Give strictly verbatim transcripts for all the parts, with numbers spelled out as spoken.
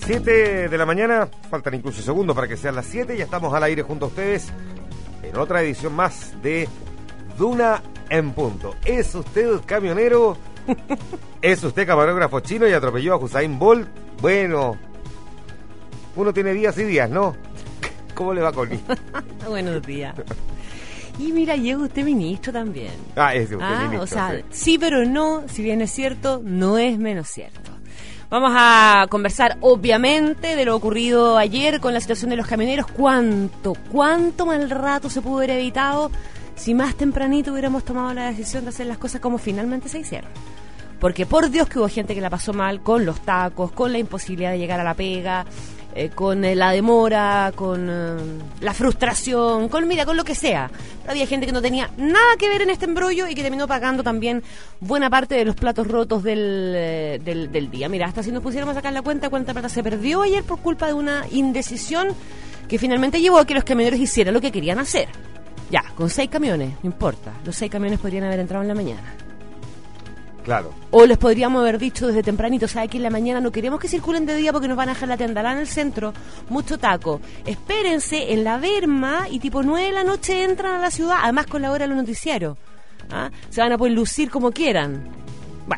siete de la mañana, faltan incluso segundos para que sean las siete. Ya estamos al aire junto a ustedes en otra edición más de Duna en Punto. ¿Es usted camionero? ¿Es usted camarógrafo chino y atropelló a Usain Bolt? Bueno, uno tiene días y días, ¿no? ¿Cómo le va, Connie? Buenos días. Y mira, llega usted ministro también. Ah, es usted ah, ministro. O sea, sí. sí, pero no, si bien es cierto, no es menos cierto. Vamos a conversar, obviamente, de lo ocurrido ayer con la situación de los camioneros. ¿Cuánto, cuánto mal rato se pudo haber evitado si más tempranito hubiéramos tomado la decisión de hacer las cosas como finalmente se hicieron? Porque por Dios que hubo gente que la pasó mal con los tacos, con la imposibilidad de llegar a la pega, eh, con eh, la demora, con eh, la frustración, con mira, con lo que sea. Pero había gente que no tenía nada que ver en este embrollo y que terminó pagando también buena parte de los platos rotos del, eh, del, del día. Mira, hasta si nos pusiéramos a sacar la cuenta, cuánta plata se perdió ayer por culpa de una indecisión que finalmente llevó a que los camioneros hicieran lo que querían hacer. Ya, con seis camiones, no importa. Los seis camiones podrían haber entrado en la mañana. Claro. O les podríamos haber dicho desde tempranito, ¿sabe que en la mañana no queremos que circulen de día porque nos van a dejar la tendalá en el centro? Mucho taco. Espérense en la berma y tipo nueve de la noche entran a la ciudad, además con la hora de los noticiarios. ¿Ah? Se van a poder lucir como quieran. Bueno.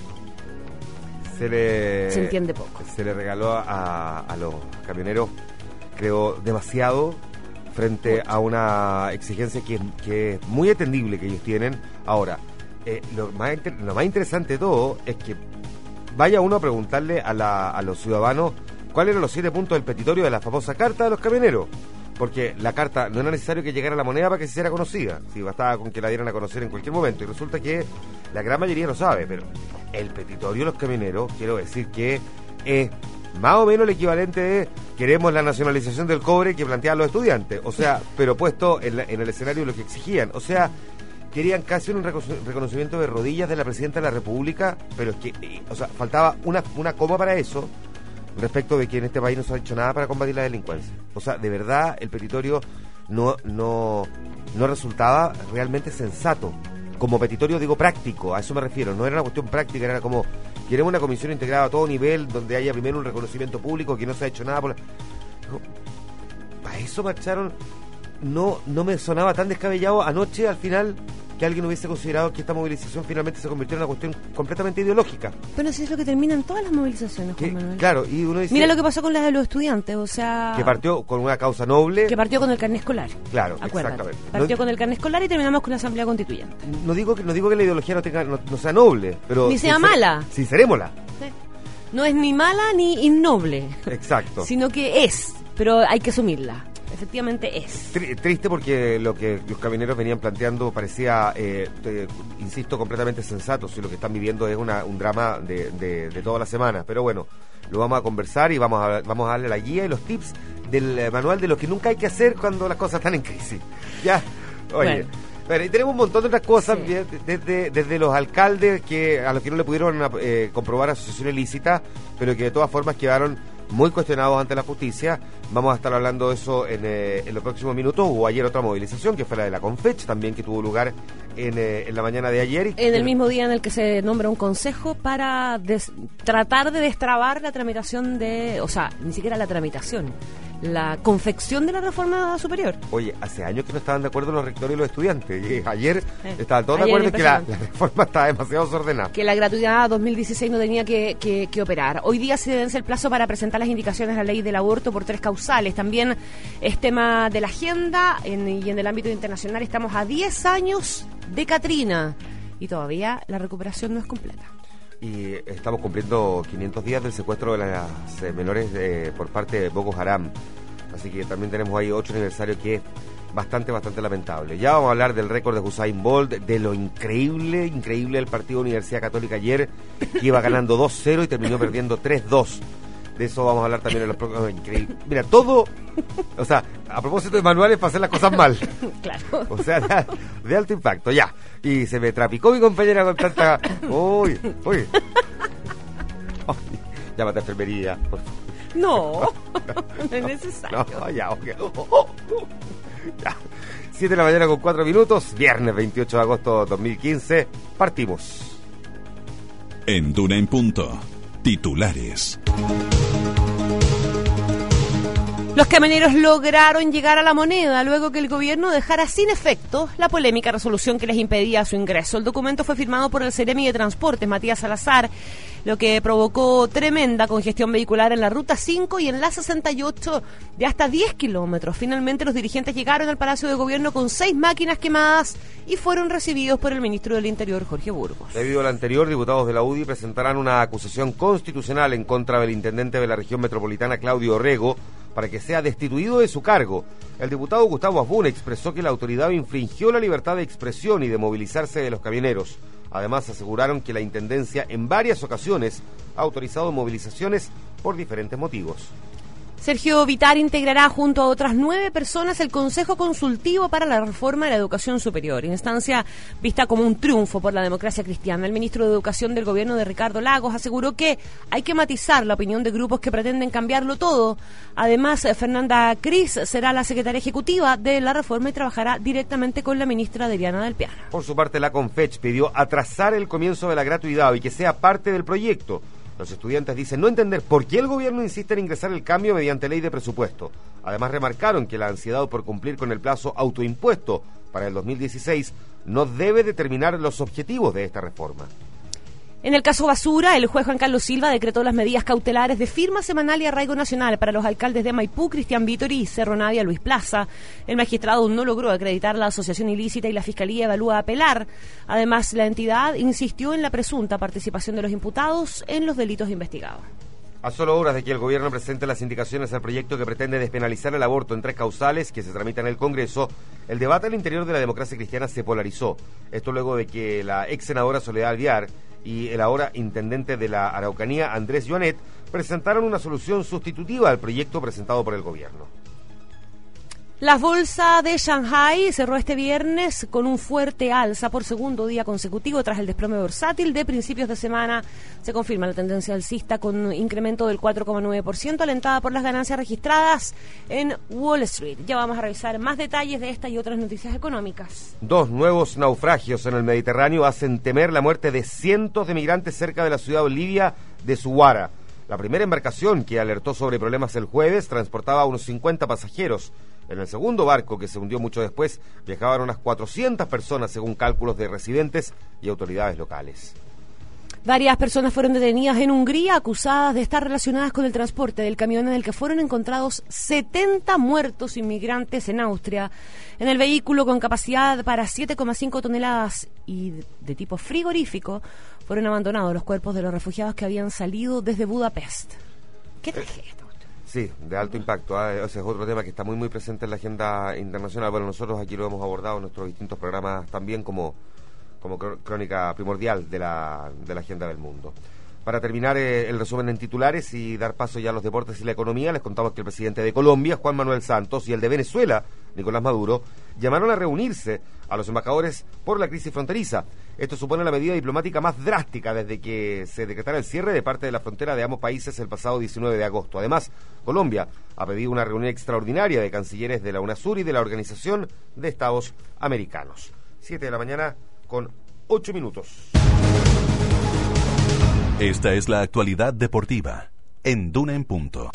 Se le... Se entiende poco. Se le regaló a, a los camioneros, creo, demasiado frente a una exigencia que, que es muy atendible que ellos tienen. Ahora, eh, lo, más inter, lo más interesante de todo es que vaya uno a preguntarle a, la, a los ciudadanos cuáles eran los siete puntos del petitorio de la famosa carta de los camioneros. Porque la carta no era necesario que llegara a la moneda para que se hiciera conocida. Si bastaba con que la dieran a conocer en cualquier momento. Y resulta que la gran mayoría lo sabe, pero el petitorio de los camioneros, quiero decir que es más o menos el equivalente de queremos la nacionalización del cobre que planteaban los estudiantes. O sea, pero puesto en, la, en el escenario de lo que exigían. O sea, querían casi un reconocimiento de rodillas de la Presidenta de la República, pero es que, o sea, faltaba una, una coma para eso, respecto de que en este país no se ha hecho nada para combatir la delincuencia. O sea, de verdad, el petitorio no, no, no resultaba realmente sensato. Como petitorio, digo, práctico, a eso me refiero. No era una cuestión práctica, era como queremos una comisión integrada a todo nivel, donde haya primero un reconocimiento público, que no se ha hecho nada por la... no, para eso marcharon. No, no me sonaba tan descabellado anoche, al final, que alguien hubiese considerado que esta movilización finalmente se convirtió en una cuestión completamente ideológica. Pero si es lo que terminan todas las movilizaciones, Juan Manuel. Claro, y uno dice... Mira lo que pasó con las de los estudiantes, o sea... Que partió con una causa noble... Que partió con el carnet escolar. Claro, acuérdate. Exactamente. Partió no, con el carnet escolar y terminamos con la asamblea constituyente. No digo que, no digo que la ideología no, tenga, no, no sea noble, pero... Ni sea mala. Sincerémosla. Sí. No es ni mala ni innoble. Exacto. Sino que es, pero hay que asumirla. Efectivamente es. Triste porque lo que los camioneros venían planteando parecía, eh, te, insisto, completamente sensato. Si lo que están viviendo es una, un drama de, de, de toda la semana. Pero bueno, lo vamos a conversar y vamos a, vamos a darle la guía y los tips del eh, manual de lo que nunca hay que hacer cuando las cosas están en crisis. Ya, oye. Bueno. Bueno, y tenemos un montón de otras cosas, Sí. desde, desde los alcaldes que a los que no le pudieron eh, comprobar asociación ilícita, pero que de todas formas quedaron muy cuestionados ante la justicia. Vamos a estar hablando de eso en, eh, en los próximos minutos. Hubo ayer otra movilización, que fue la de la Confech, también, que tuvo lugar en, eh, en la mañana de ayer. Y en el mismo día en el que se nombra un consejo para des- tratar de destrabar la tramitación de... O sea, ni siquiera la tramitación, la confección de la reforma superior. Oye, hace años que no estaban de acuerdo los rectores y los estudiantes. Y ayer eh. estaban todos de Ayer acuerdo en que la, empezaron. la reforma estaba demasiado desordenada. Que la gratuidad dos mil dieciséis no tenía que, que, que operar. Hoy día se vence el plazo para presentar las indicaciones a la ley del aborto por tres causales. También es tema de la agenda en, y en el ámbito internacional estamos a diez años de Katrina y todavía la recuperación no es completa. Y estamos cumpliendo quinientos días del secuestro de las eh, menores eh, por parte de Boko Haram. Así que también tenemos ahí otro aniversario que es bastante, bastante lamentable. Ya vamos a hablar del récord de Usain Bolt, de lo increíble, increíble del partido Universidad Católica ayer, que iba ganando dos cero y terminó perdiendo tres dos. De eso vamos a hablar también en los próximos... Increíble. Mira, todo... O sea, a propósito de manuales para hacer las cosas mal. Claro. O sea, de, de alto impacto, ya. Y se me trapicó mi compañera con tanta... Uy, uy. Ay, llámate a enfermería, por favor. No, no es necesario. No, ya, ok. Oh, oh, oh. Ya. siete de la mañana con cuatro minutos, viernes veintiocho de agosto de dos mil quince. Partimos. En Duna en Punto, titulares. Los camioneros lograron llegar a La Moneda luego que el gobierno dejara sin efecto la polémica resolución que les impedía su ingreso. El documento fue firmado por el Seremi de Transportes, Matías Salazar, lo que provocó tremenda congestión vehicular en la Ruta cinco y en la sesenta y ocho de hasta diez kilómetros. Finalmente los dirigentes llegaron al Palacio de Gobierno con seis máquinas quemadas y fueron recibidos por el ministro del Interior, Jorge Burgos. Debido al anterior, diputados de la U D I presentarán una acusación constitucional en contra del intendente de la región metropolitana, Claudio Orrego, para que sea destituido de su cargo. El diputado Gustavo Asbun expresó que la autoridad infringió la libertad de expresión y de movilizarse de los camioneros. Además, aseguraron que la Intendencia en varias ocasiones ha autorizado movilizaciones por diferentes motivos. Sergio Vittar integrará junto a otras nueve personas el Consejo Consultivo para la Reforma de la Educación Superior, instancia vista como un triunfo por la democracia cristiana. El ministro de Educación del gobierno de Ricardo Lagos aseguró que hay que matizar la opinión de grupos que pretenden cambiarlo todo. Además, Fernanda Cris será la secretaria ejecutiva de la reforma y trabajará directamente con la ministra Adriana del Piano. Por su parte, la Confech pidió atrasar el comienzo de la gratuidad y que sea parte del proyecto. Los estudiantes dicen no entender por qué el gobierno insiste en ingresar el cambio mediante ley de presupuesto. Además, remarcaron que la ansiedad por cumplir con el plazo autoimpuesto para el dos mil dieciséis no debe determinar los objetivos de esta reforma. En el caso Basura, el juez Juan Carlos Silva decretó las medidas cautelares de firma semanal y arraigo nacional para los alcaldes de Maipú, Cristian Vítori, y Cerro Navia, Luis Plaza. El magistrado no logró acreditar la asociación ilícita y la Fiscalía evalúa apelar. Además, la entidad insistió en la presunta participación de los imputados en los delitos investigados. A solo horas de que el gobierno presente las indicaciones al proyecto que pretende despenalizar el aborto en tres causales que se tramita en el Congreso, el debate al interior de la democracia cristiana se polarizó. Esto luego de que la ex senadora Soledad Alvear y el ahora intendente de la Araucanía, Andrés Joanet, presentaron una solución sustitutiva al proyecto presentado por el gobierno. La bolsa de Shanghái cerró este viernes con un fuerte alza por segundo día consecutivo tras el desplome bursátil de principios de semana. Se confirma la tendencia alcista con un incremento del cuatro coma nueve por ciento, alentada por las ganancias registradas en Wall Street. Ya vamos a revisar más detalles de esta y otras noticias económicas. Dos nuevos naufragios en el Mediterráneo hacen temer la muerte de cientos de migrantes cerca de la ciudad libia de Zuwara. La primera embarcación, que alertó sobre problemas el jueves, transportaba a unos cincuenta pasajeros. En el segundo barco, que se hundió mucho después, viajaban unas cuatrocientas personas, según cálculos de residentes y autoridades locales. Varias personas fueron detenidas en Hungría acusadas de estar relacionadas con el transporte del camión en el que fueron encontrados setenta muertos inmigrantes en Austria. En el vehículo, con capacidad para siete coma cinco toneladas y de tipo frigorífico, fueron abandonados los cuerpos de los refugiados que habían salido desde Budapest. ¿Qué tragedia? Sí, de alto impacto. ¿eh? Ese es otro tema que está muy muy presente en la agenda internacional. Bueno, nosotros aquí lo hemos abordado en nuestros distintos programas también como, como crónica primordial de la, de la agenda del mundo. Para terminar eh, el resumen en titulares y dar paso ya a los deportes y la economía, les contamos que el presidente de Colombia, Juan Manuel Santos, y el de Venezuela, Nicolás Maduro, llamaron a reunirse a los embajadores por la crisis fronteriza. Esto supone la medida diplomática más drástica desde que se decretara el cierre de parte de la frontera de ambos países el pasado diecinueve de agosto. Además, Colombia ha pedido una reunión extraordinaria de cancilleres de la UNASUR y de la Organización de Estados Americanos. Siete de la mañana con ocho minutos. Esta es la actualidad deportiva en Duna en Punto.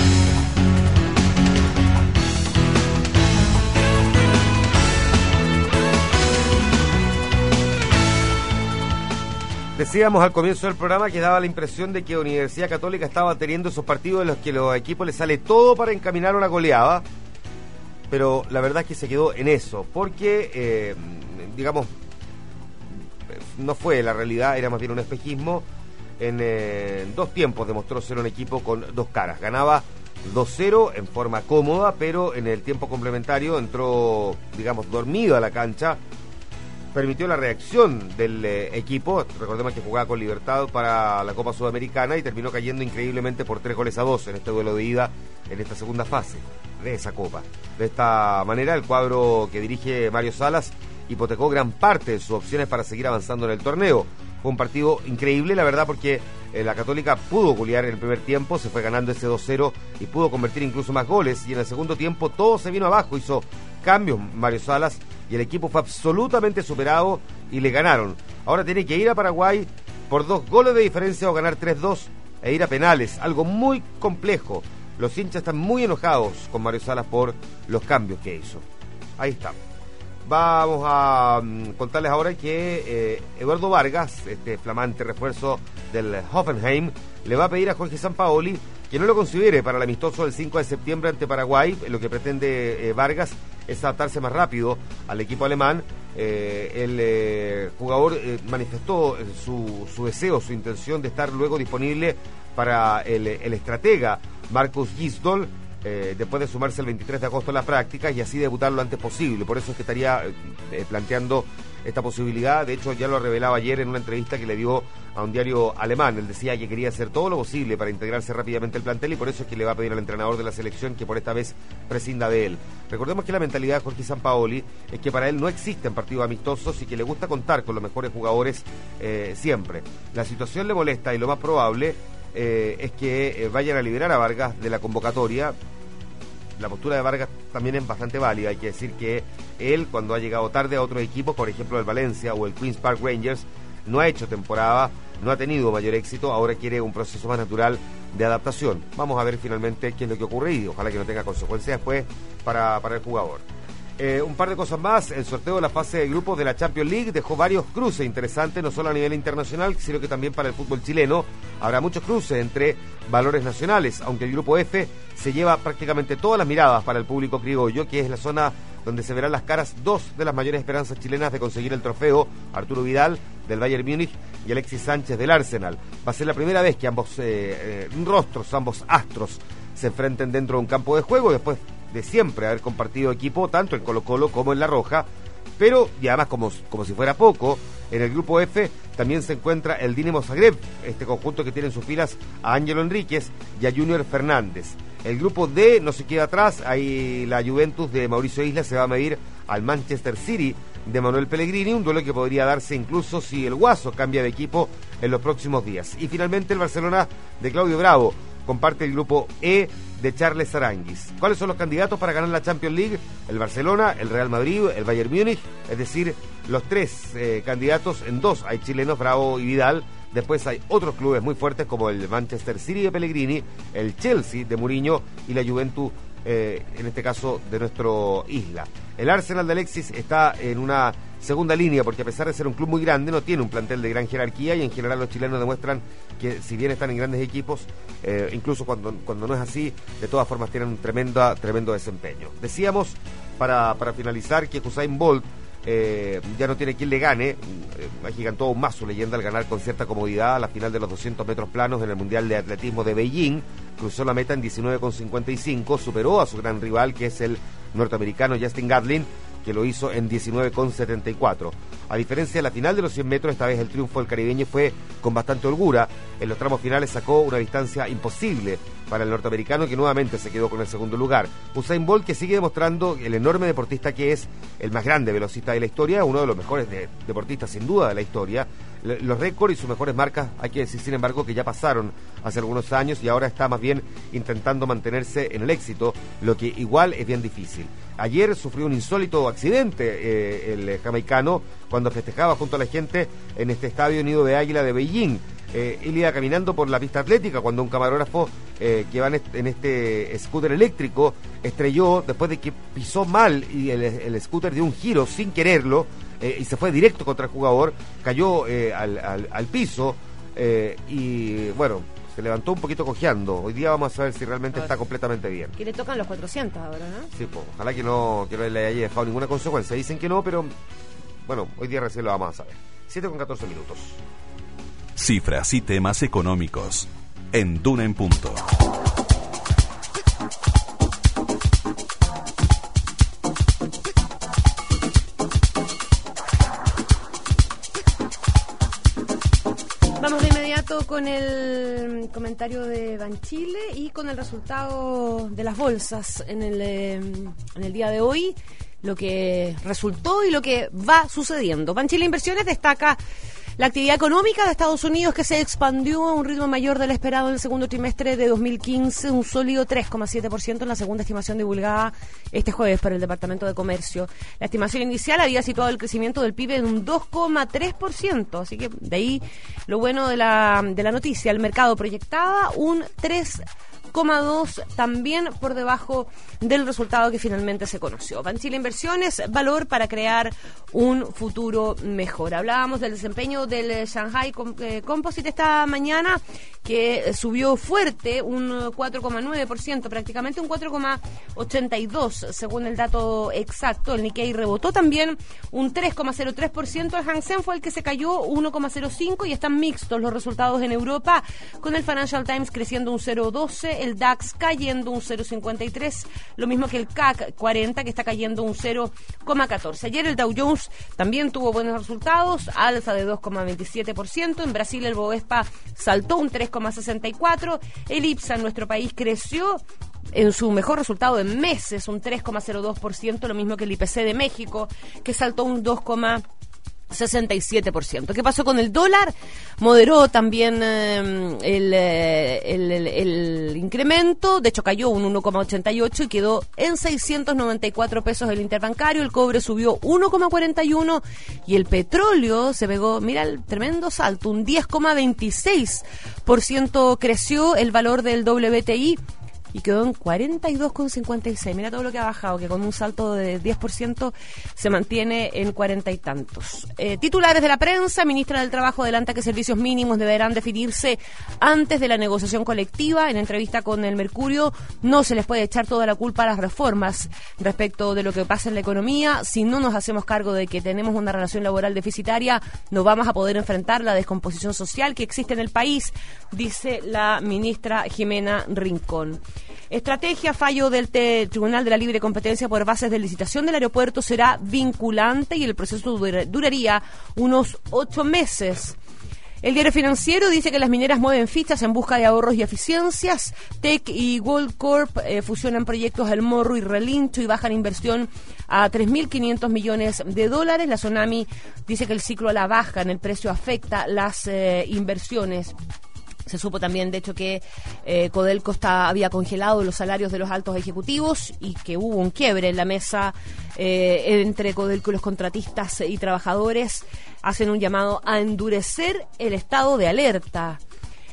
Decíamos al comienzo del programa que daba la impresión de que Universidad Católica estaba teniendo esos partidos en los que los equipos les sale todo para encaminar una goleada, pero la verdad es que se quedó en eso, porque, eh, digamos, no fue la realidad, era más bien un espejismo. En eh, dos tiempos demostró ser un equipo con dos caras. Ganaba dos cero en forma cómoda, pero en el tiempo complementario entró, digamos, dormido a la cancha. Permitió la reacción del eh, equipo. Recordemos que jugaba con Libertad para la Copa Sudamericana y terminó cayendo increíblemente por tres goles a dos en este duelo de ida en esta segunda fase de esa Copa. De esta manera, el cuadro que dirige Mario Salas hipotecó gran parte de sus opciones para seguir avanzando en el torneo. Fue un partido increíble, la verdad, porque eh, la Católica pudo golear en el primer tiempo, se fue ganando ese dos cero y pudo convertir incluso más goles, y en el segundo tiempo todo se vino abajo, hizo cambios Mario Salas y el equipo fue absolutamente superado y le ganaron. Ahora tiene que ir a Paraguay por dos goles de diferencia o ganar tres dos e ir a penales, algo muy complejo. Los hinchas están muy enojados con Mario Salas por los cambios que hizo. Ahí está. Vamos a um, contarles ahora que eh, Eduardo Vargas, este flamante refuerzo del Hoffenheim, le va a pedir a Jorge Sampaoli que no lo considere para el amistoso del cinco de septiembre ante Paraguay. Lo que pretende eh, Vargas es adaptarse más rápido al equipo alemán. Eh, el eh, jugador eh, manifestó su, su deseo, su intención de estar luego disponible para el, el estratega Marcus Gisdol, eh, después de sumarse el veintitrés de agosto a las prácticas y así debutar lo antes posible. Por eso es que estaría eh, planteando esta posibilidad. De hecho, ya lo revelaba ayer en una entrevista que le dio a un diario alemán. Él decía que quería hacer todo lo posible para integrarse rápidamente al plantel y por eso es que le va a pedir al entrenador de la selección que por esta vez prescinda de él. Recordemos que la mentalidad de Jorge Sampaoli es que para él no existen partidos amistosos y que le gusta contar con los mejores jugadores eh, siempre. La situación le molesta y lo más probable eh, es que eh, vayan a liberar a Vargas de la convocatoria. La postura de Vargas también es bastante válida. Hay que decir que él, cuando ha llegado tarde a otros equipos, por ejemplo el Valencia o el Queen's Park Rangers, no ha hecho temporada, no ha tenido mayor éxito, ahora quiere un proceso más natural de adaptación. Vamos a ver finalmente qué es lo que ocurre y ojalá que no tenga consecuencias después para, para el jugador. Eh, un par de cosas más. El sorteo de la fase de grupos de la Champions League dejó varios cruces interesantes, no solo a nivel internacional, sino que también para el fútbol chileno. Habrá muchos cruces entre valores nacionales, aunque el grupo F se lleva prácticamente todas las miradas para el público criollo, que es la zona donde se verán las caras dos de las mayores esperanzas chilenas de conseguir el trofeo, Arturo Vidal del Bayern Múnich y Alexis Sánchez del Arsenal. Va a ser la primera vez que ambos eh, eh, rostros, ambos astros se enfrenten dentro de un campo de juego, después de siempre haber compartido equipo tanto en Colo-Colo como en La Roja, pero y además como, como si fuera poco, en el grupo F también se encuentra el Dinamo Zagreb, este conjunto que tiene en sus filas a Ángelo Enríquez y a Junior Fernández. El grupo D no se queda atrás, ahí la Juventus de Mauricio Isla se va a medir al Manchester City de Manuel Pellegrini, un duelo que podría darse incluso si el Guaso cambia de equipo en los próximos días. Y finalmente el Barcelona de Claudio Bravo comparte el grupo E de Charles Aranguis. ¿Cuáles son los candidatos para ganar la Champions League? El Barcelona, el Real Madrid, el Bayern Múnich, es decir, los tres eh, candidatos, en dos hay chilenos, Bravo y Vidal. Después hay otros clubes muy fuertes como el Manchester City de Pellegrini, el Chelsea de Mourinho y la Juventus, eh, en este caso, de nuestro Isla. El Arsenal de Alexis está en una segunda línea porque a pesar de ser un club muy grande no tiene un plantel de gran jerarquía y en general los chilenos demuestran que si bien están en grandes equipos, eh, incluso cuando, cuando no es así, de todas formas tienen un tremendo, tremendo desempeño. Decíamos, para, para finalizar, que Usain Bolt Eh, ya no tiene quien le gane. eh, agigantó aún más su leyenda al ganar con cierta comodidad a la final de los doscientos metros planos en el Mundial de Atletismo de Beijing. Cruzó la meta en diecinueve con cincuenta y cinco, superó a su gran rival que es el norteamericano Justin Gatlin, que lo hizo en diecinueve con setenta y cuatro. A diferencia de la final de los cien metros, esta vez el triunfo del caribeño fue con bastante holgura. En los tramos finales sacó una distancia imposible para el norteamericano, que nuevamente se quedó con el segundo lugar. Usain Bolt, que sigue demostrando el enorme deportista que es, el más grande velocista de la historia, uno de los mejores de, deportistas sin duda de la historia. Los récords y sus mejores marcas, hay que decir sin embargo que ya pasaron hace algunos años y ahora está más bien intentando mantenerse en el éxito, lo que igual es bien difícil. Ayer sufrió un insólito accidente eh, el jamaicano cuando festejaba junto a la gente en este estadio Nido de Águila de Beijing. Eh, él iba caminando por la pista atlética cuando un camarógrafo eh, que va en este, en este scooter eléctrico estrelló después de que pisó mal y el, el scooter dio un giro sin quererlo eh, y se fue directo contra el jugador, cayó eh, al, al, al piso eh, y bueno, se levantó un poquito cojeando. Hoy día vamos a ver si realmente está completamente bien. Que le tocan los cuatrocientos ahora, ¿no? Sí, pues, ojalá que no, que no le haya dejado ninguna consecuencia. Dicen que no, pero bueno, hoy día recién lo vamos a saber. siete con catorce minutos. Cifras y temas económicos en Duna en Punto. Vamos de inmediato con el comentario de Banchile y con el resultado de las bolsas en el, eh, en el día de hoy, lo que resultó y lo que va sucediendo. Banchile Inversiones destaca la actividad económica de Estados Unidos, que se expandió a un ritmo mayor del esperado en el segundo trimestre de dos mil quince, un sólido tres coma siete por ciento en la segunda estimación divulgada este jueves por el Departamento de Comercio. La estimación inicial había situado el crecimiento del P I B en un dos coma tres por ciento, así que de ahí lo bueno de la, de la noticia. El mercado proyectaba un tres coma dos, también por debajo del resultado que finalmente se conoció. Banchile Inversiones, valor para crear un futuro mejor. Hablábamos del desempeño del Shanghai Composite esta mañana, que subió fuerte, un cuatro coma nueve por ciento, prácticamente un cuatro coma ochenta y dos por ciento según el dato exacto. El Nikkei rebotó también un tres coma cero tres por ciento, el Hang Seng fue el que se cayó uno coma cero cinco por ciento y están mixtos los resultados en Europa, con el Financial Times creciendo un cero coma doce, el DAX cayendo un cero coma cincuenta y tres, lo mismo que el C A C cuarenta, que está cayendo un cero coma catorce. Ayer el Dow Jones también tuvo buenos resultados, alza de dos coma veintisiete por ciento. En Brasil el Bovespa saltó un tres coma sesenta y cuatro por ciento. El IPSA en nuestro país creció en su mejor resultado en meses, un tres coma cero dos por ciento, lo mismo que el I P C de México, que saltó un dos coma sesenta y siete por ciento. ¿Qué pasó con el dólar? Moderó también eh, el, el, el, el incremento, de hecho cayó un uno coma ochenta y ocho y quedó en seiscientos noventa y cuatro pesos el interbancario. El cobre subió uno coma cuarenta y uno y el petróleo se pegó, mira el tremendo salto, un diez coma veintiséis por ciento creció el valor del W T I y quedó en cuarenta y dos coma cincuenta y seis. Mira todo lo que ha bajado, que con un salto de diez por ciento se mantiene en cuarenta y tantos. Eh, titulares de la prensa: ministra del Trabajo adelanta que servicios mínimos deberán definirse antes de la negociación colectiva. En entrevista con el Mercurio, no se les puede echar toda la culpa a las reformas respecto de lo que pasa en la economía. Si no nos hacemos cargo de que tenemos una relación laboral deficitaria, no vamos a poder enfrentar la descomposición social que existe en el país, dice la ministra Jimena Rincón. Estrategia: fallo del T- Tribunal de la Libre Competencia por bases de licitación del aeropuerto será vinculante y el proceso dur- duraría unos ocho meses. El Diario Financiero dice que las mineras mueven fichas en busca de ahorros y eficiencias. Teck y Goldcorp eh, fusionan proyectos El Morro y Relincho y bajan inversión a tres mil quinientos millones de dólares. La Tsunami dice que el ciclo a la baja en el precio afecta las eh, inversiones. Se supo también, de hecho, que eh, Codelco está, había congelado los salarios de los altos ejecutivos y que hubo un quiebre en la mesa eh, entre Codelco y los contratistas y trabajadores. Hacen un llamado a endurecer el estado de alerta.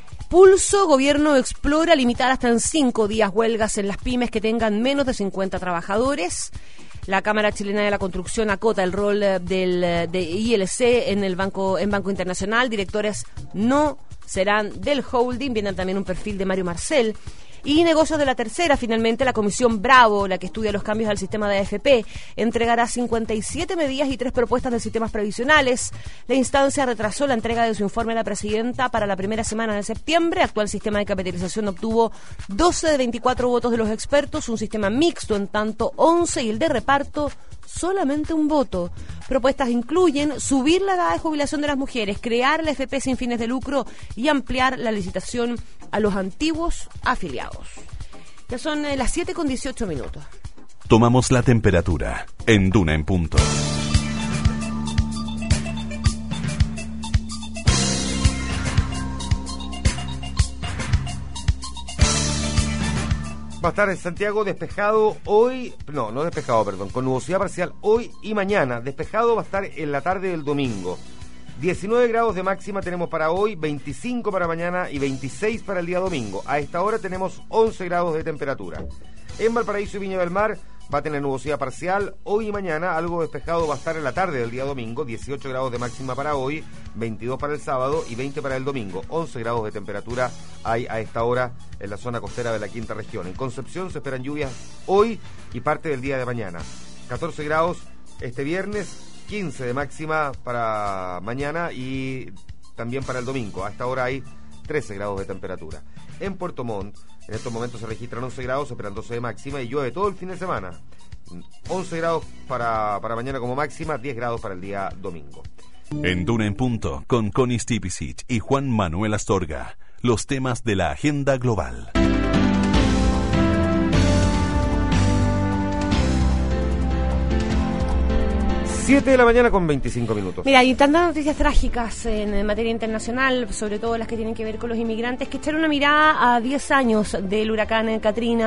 Pulso: gobierno explora limitar hasta en cinco días huelgas en las pymes que tengan menos de cincuenta trabajadores. La Cámara Chilena de la Construcción acota el rol del de I L C en el banco en Banco Internacional. Directores no serán del holding. Viene también un perfil de Mario Marcel. Y negocios de la tercera, finalmente, la Comisión Bravo, la que estudia los cambios al sistema de A F P, entregará cincuenta y siete medidas y tres propuestas de sistemas previsionales. La instancia retrasó la entrega de su informe a la presidenta para la primera semana de septiembre. Actual sistema de capitalización obtuvo doce de veinticuatro votos de los expertos, un sistema mixto en tanto once y el de reparto solamente un voto. Propuestas incluyen subir la edad de jubilación de las mujeres, crear la A F P sin fines de lucro y ampliar la licitación a los antiguos afiliados. Ya son eh, las siete con dieciocho minutos. Tomamos la temperatura en Duna en Punto. Va a estar en Santiago despejado hoy, no, no despejado, perdón, con nubosidad parcial hoy y mañana. Despejado va a estar en la tarde del domingo. diecinueve grados de máxima tenemos para hoy, veinticinco para mañana y veintiséis para el día domingo. A esta hora tenemos once grados de temperatura. En Valparaíso y Viña del Mar va a tener nubosidad parcial hoy y mañana, algo despejado va a estar en la tarde del día domingo, dieciocho grados de máxima para hoy, veintidós para el sábado y veinte para el domingo. once grados de temperatura hay a esta hora en la zona costera de la quinta región. En Concepción se esperan lluvias hoy y parte del día de mañana. catorce grados este viernes, quince de máxima para mañana y también para el domingo. A esta hora hay trece grados de temperatura. En Puerto Montt, en estos momentos se registran once grados, se esperan doce de máxima y llueve todo el fin de semana. once grados para, para mañana como máxima, diez grados para el día domingo. En Duna en Punto, con Connie Stipicic y Juan Manuel Astorga, los temas de la agenda global. siete de la mañana con veinticinco minutos. Mira, hay tantas noticias trágicas en materia internacional, sobre todo las que tienen que ver con los inmigrantes, que echar una mirada a diez años del huracán Katrina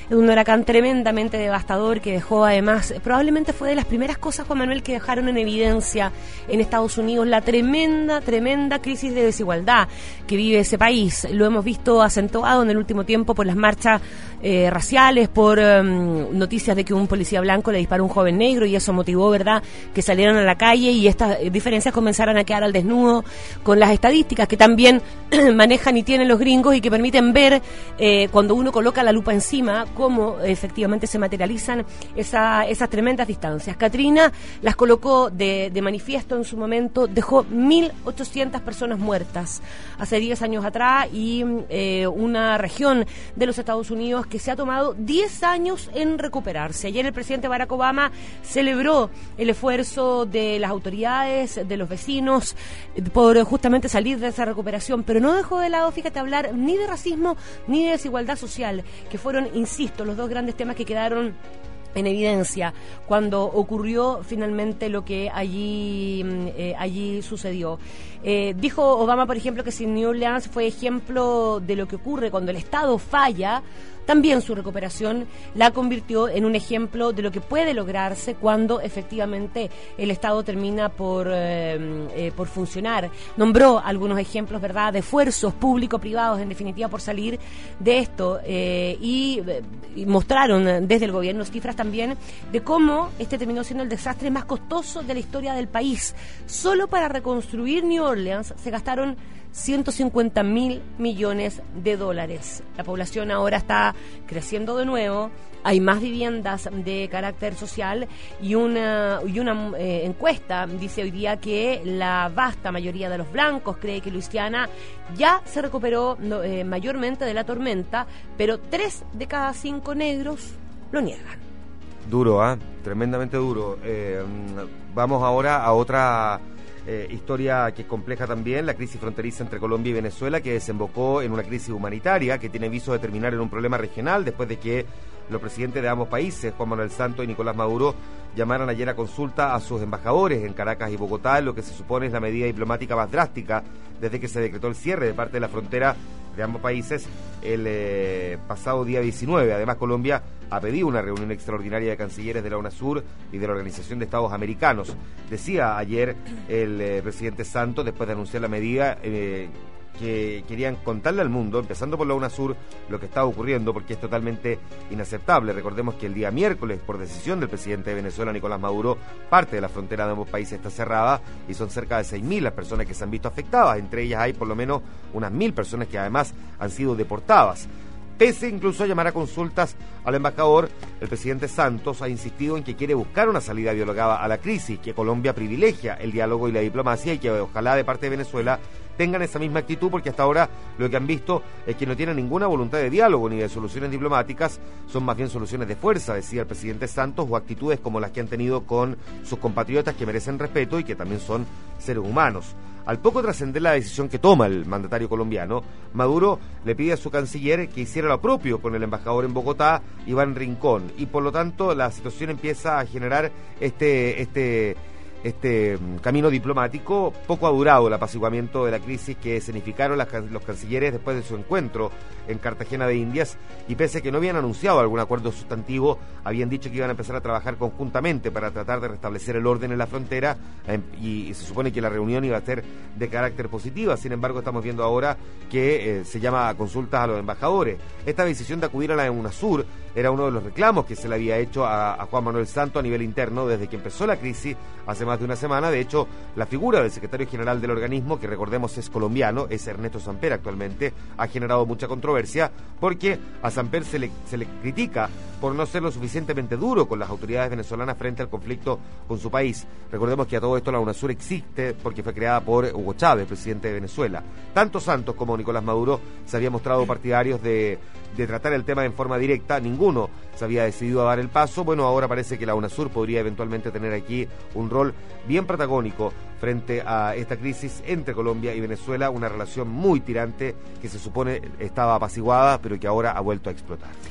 Es un huracán tremendamente devastador que dejó además, probablemente fue de las primeras cosas, Juan Manuel, que dejaron en evidencia en Estados Unidos la tremenda, tremenda crisis de desigualdad que vive ese país. Lo hemos visto acentuado en el último tiempo por las marchas eh, raciales, por um, noticias de que un policía blanco le disparó a un joven negro y eso motivó, ¿verdad?, que salieran a la calle y estas diferencias comenzaran a quedar al desnudo con las estadísticas que también manejan y tienen los gringos y que permiten ver eh, cuando uno coloca la lupa encima cómo efectivamente se materializan esa, esas tremendas distancias. Katrina las colocó de, de manifiesto en su momento, dejó mil ochocientas personas muertas hace diez años atrás y eh, una región de los Estados Unidos que se ha tomado diez años en recuperarse. Ayer el presidente Barack Obama celebró el esfuerzo de las autoridades, de los vecinos, por justamente salir de esa recuperación, pero no dejó de lado, fíjate, hablar ni de racismo ni de desigualdad social, que fueron, insisto, los dos grandes temas que quedaron en evidencia cuando ocurrió finalmente lo que allí eh, allí sucedió. Eh, dijo Obama, por ejemplo, que si New Orleans fue ejemplo de lo que ocurre cuando el Estado falla, también su recuperación la convirtió en un ejemplo de lo que puede lograrse cuando efectivamente el Estado termina por eh, eh, por funcionar. Nombró algunos ejemplos, ¿verdad?, de esfuerzos público-privados, en definitiva, por salir de esto eh, y, y mostraron desde el gobierno cifras también de cómo este terminó siendo el desastre más costoso de la historia del país. Solo para reconstruir New Orleans se gastaron ciento cincuenta mil millones de dólares. La población ahora está creciendo de nuevo, hay más viviendas de carácter social y una, y una eh, encuesta dice hoy día que la vasta mayoría de los blancos cree que Luisiana ya se recuperó no, eh, mayormente de la tormenta, pero tres de cada cinco negros lo niegan. Duro, ¿ah? ¿eh? Tremendamente duro. Eh, vamos ahora a otra Eh, historia que es compleja también, la crisis fronteriza entre Colombia y Venezuela, que desembocó en una crisis humanitaria que tiene viso de terminar en un problema regional después de que los presidentes de ambos países, Juan Manuel Santos y Nicolás Maduro, llamaron ayer a consulta a sus embajadores en Caracas y Bogotá, en lo que se supone es la medida diplomática más drástica desde que se decretó el cierre de parte de la frontera de ambos países el eh, pasado día diecinueve. Además, Colombia ha pedido una reunión extraordinaria de cancilleres de la UNASUR y de la Organización de Estados Americanos. Decía ayer el eh, presidente Santos, después de anunciar la medida, eh, que querían contarle al mundo, empezando por la UNASUR, lo que está ocurriendo, porque es totalmente inaceptable. Recordemos que el día miércoles, por decisión del presidente de Venezuela, Nicolás Maduro, parte de la frontera de ambos países está cerrada y son cerca de seis mil las personas que se han visto afectadas. Entre ellas hay por lo menos unas mil personas que además han sido deportadas. Pese incluso a llamar a consultas al embajador, el presidente Santos ha insistido en que quiere buscar una salida dialogada a la crisis, que Colombia privilegia el diálogo y la diplomacia y que ojalá de parte de Venezuela tengan esa misma actitud, porque hasta ahora lo que han visto es que no tienen ninguna voluntad de diálogo ni de soluciones diplomáticas, son más bien soluciones de fuerza, decía el presidente Santos, o actitudes como las que han tenido con sus compatriotas que merecen respeto y que también son seres humanos. Al poco trascender la decisión que toma el mandatario colombiano, Maduro le pide a su canciller que hiciera lo propio con el embajador en Bogotá, Iván Rincón, y por lo tanto la situación empieza a generar este este este camino diplomático. Poco ha durado el apaciguamiento de la crisis que escenificaron las, los cancilleres después de su encuentro en Cartagena de Indias, y pese a que no habían anunciado algún acuerdo sustantivo, habían dicho que iban a empezar a trabajar conjuntamente para tratar de restablecer el orden en la frontera, eh, y, y se supone que la reunión iba a ser de carácter positiva. Sin embargo, estamos viendo ahora que eh, se llama a consultas a los embajadores. Esta decisión de acudir a la UNASUR era uno de los reclamos que se le había hecho a, a Juan Manuel Santos a nivel interno desde que empezó la crisis hace más de una semana. De hecho, la figura del secretario general del organismo, que recordemos es colombiano, es Ernesto Samper actualmente, ha generado mucha controversia porque a Samper se le, se le critica por no ser lo suficientemente duro con las autoridades venezolanas frente al conflicto con su país. Recordemos que a todo esto la UNASUR existe porque fue creada por Hugo Chávez, presidente de Venezuela. Tanto Santos como Nicolás Maduro se habían mostrado partidarios de, de tratar el tema en forma directa. Ninguno se había decidido a dar el paso. Bueno, ahora parece que la UNASUR podría eventualmente tener aquí un rol bien protagónico frente a esta crisis entre Colombia y Venezuela, una relación muy tirante que se supone estaba apaciguada, pero que ahora ha vuelto a explotar.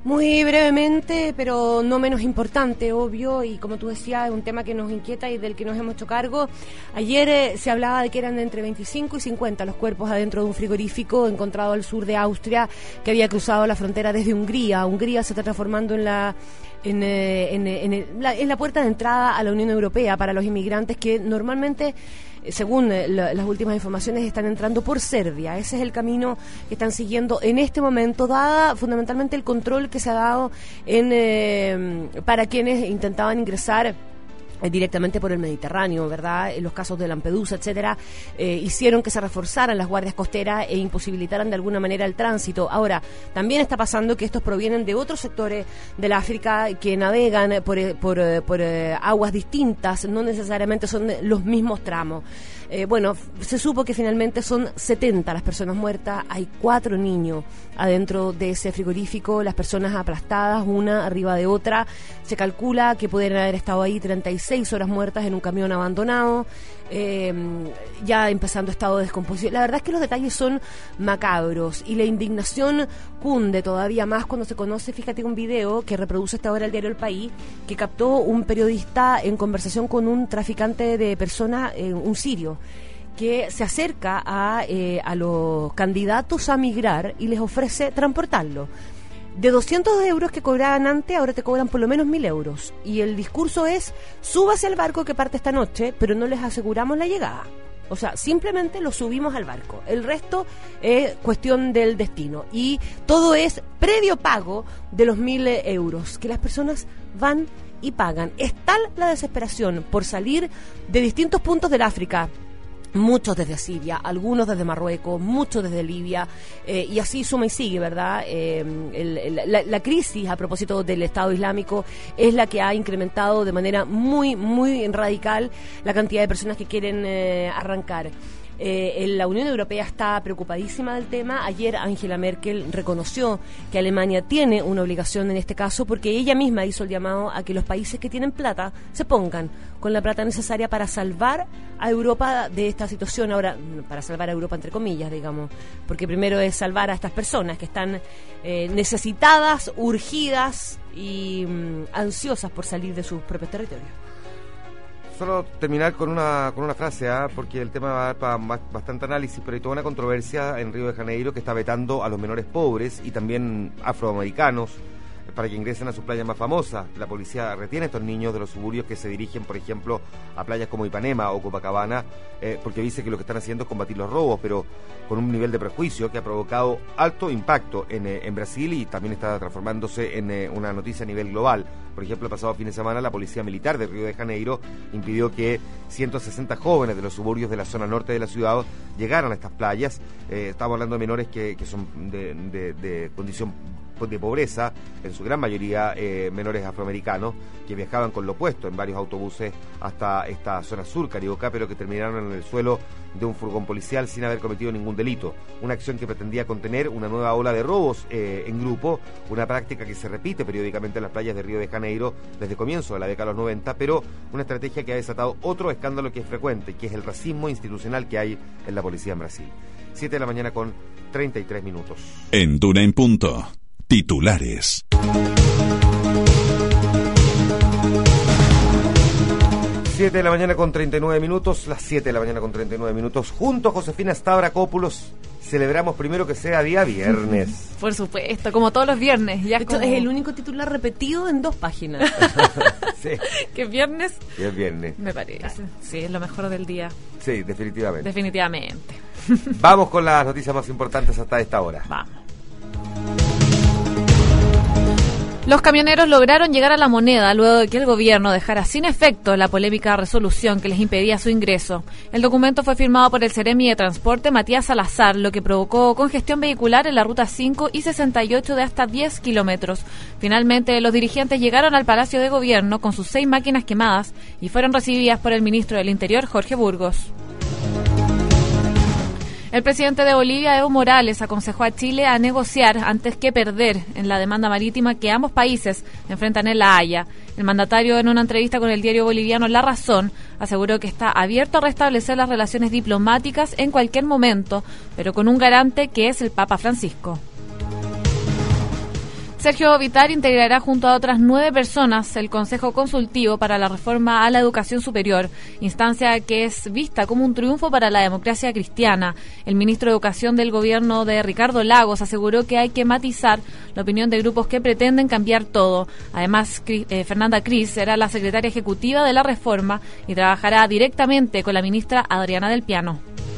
Muy brevemente, pero no menos importante, obvio, y como tú decías, es un tema que nos inquieta y del que nos hemos hecho cargo. Ayer eh, se hablaba de que eran de entre veinticinco y cincuenta los cuerpos adentro de un frigorífico encontrado al sur de Austria, que había cruzado la frontera desde Hungría. Hungría se está transformando en la... En, eh, en, en, el, la, en la puerta de entrada a la Unión Europea para los inmigrantes que normalmente, según la, las últimas informaciones, están entrando por Serbia. Ese es el camino que están siguiendo en este momento, dada fundamentalmente el control que se ha dado en eh, para quienes intentaban ingresar directamente por el Mediterráneo, ¿verdad? En los casos de Lampedusa, etcétera, eh, hicieron que se reforzaran las guardias costeras e imposibilitaran de alguna manera el tránsito. Ahora, también está pasando que estos provienen de otros sectores del África que navegan por, por, por, por eh, aguas distintas, no necesariamente son los mismos tramos. Eh, bueno, se supo que finalmente son setenta las personas muertas, hay cuatro niños adentro de ese frigorífico, las personas aplastadas una arriba de otra. Se calcula que pudieran haber estado ahí treinta y seis horas muertas en un camión abandonado, eh, ya empezando estado de descomposición. La verdad es que los detalles son macabros y la indignación cunde todavía más cuando se conoce, fíjate, un video que reproduce hasta ahora el diario El País, que captó un periodista en conversación con un traficante de personas, eh, un sirio, que se acerca a, eh, a los candidatos a migrar y les ofrece transportarlo. De doscientos euros que cobraban antes, ahora te cobran por lo menos mil euros. Y el discurso es, súbase al barco que parte esta noche, pero no les aseguramos la llegada. O sea, simplemente lo subimos al barco. El resto es cuestión del destino. Y todo es previo pago de los mil euros, que las personas van y pagan. Es tal la desesperación por salir de distintos puntos del África, muchos desde Siria, algunos desde Marruecos, muchos desde Libia, eh, y así suma y sigue, ¿verdad? Eh, el, el, la, la crisis a propósito del Estado Islámico es la que ha incrementado de manera muy, muy radical la cantidad de personas que quieren eh, arrancar. Eh, la Unión Europea está preocupadísima del tema. Ayer Angela Merkel reconoció que Alemania tiene una obligación en este caso, porque ella misma hizo el llamado a que los países que tienen plata se pongan con la plata necesaria para salvar a Europa de esta situación. Ahora, para salvar a Europa entre comillas, digamos, porque primero es salvar a estas personas que están eh, necesitadas, urgidas y mm, ansiosas por salir de sus propios territorios. Solo terminar con una con una frase, ¿eh? Porque el tema va a dar para bastante análisis, pero hay toda una controversia en Río de Janeiro que está vetando a los menores pobres y también afroamericanos para que ingresen a sus playas más famosas. La policía retiene a estos niños de los suburbios que se dirigen, por ejemplo, a playas como Ipanema o Copacabana, eh, porque dice que lo que están haciendo es combatir los robos, pero con un nivel de prejuicio que ha provocado alto impacto en, eh, en Brasil y también está transformándose en eh, una noticia a nivel global. Por ejemplo, el pasado fin de semana la Policía Militar de Río de Janeiro impidió que ciento sesenta jóvenes de los suburbios de la zona norte de la ciudad llegaran a estas playas. Eh, estamos hablando de menores que, que son de, de, de condición de pobreza, en su gran mayoría eh, menores afroamericanos, que viajaban con lo opuesto en varios autobuses hasta esta zona sur carioca, pero que terminaron en el suelo de un furgón policial sin haber cometido ningún delito. Una acción que pretendía contener una nueva ola de robos eh, en grupo, una práctica que se repite periódicamente en las playas de Río de Janeiro desde comienzo de la década de los noventa, pero una estrategia que ha desatado otro escándalo que es frecuente, que es el racismo institucional que hay en la policía en Brasil. siete de la mañana con treinta y tres minutos. En Duna en Punto. Titulares. siete de la mañana con treinta y nueve minutos, las siete de la mañana con treinta y nueve minutos. Junto a Josefina Stavrakopoulos celebramos primero que sea día viernes. Por supuesto, como todos los viernes. Ya Esto como... es el único titular repetido en dos páginas. Sí. Que viernes. Y es viernes. Me parece. Sí, es lo mejor del día. Sí, definitivamente. Definitivamente. Vamos con las noticias más importantes hasta esta hora. Vamos. Los camioneros lograron llegar a La Moneda luego de que el gobierno dejara sin efecto la polémica resolución que les impedía su ingreso. El documento fue firmado por el Seremi de Transporte, Matías Salazar, lo que provocó congestión vehicular en la ruta cinco y sesenta y ocho de hasta diez kilómetros. Finalmente, los dirigentes llegaron al Palacio de Gobierno con sus seis máquinas quemadas y fueron recibidas por el ministro del Interior, Jorge Burgos. El presidente de Bolivia, Evo Morales, aconsejó a Chile a negociar antes que perder en la demanda marítima que ambos países enfrentan en La Haya. El mandatario, en una entrevista con el diario boliviano La Razón, aseguró que está abierto a restablecer las relaciones diplomáticas en cualquier momento, pero con un garante que es el Papa Francisco. Sergio Vitar integrará junto a otras nueve personas el Consejo Consultivo para la Reforma a la Educación Superior, instancia que es vista como un triunfo para la democracia cristiana. El ministro de Educación del gobierno de Ricardo Lagos aseguró que hay que matizar la opinión de grupos que pretenden cambiar todo. Además, eh, Fernanda Cris será la secretaria ejecutiva de la reforma y trabajará directamente con la ministra Adriana del Piano.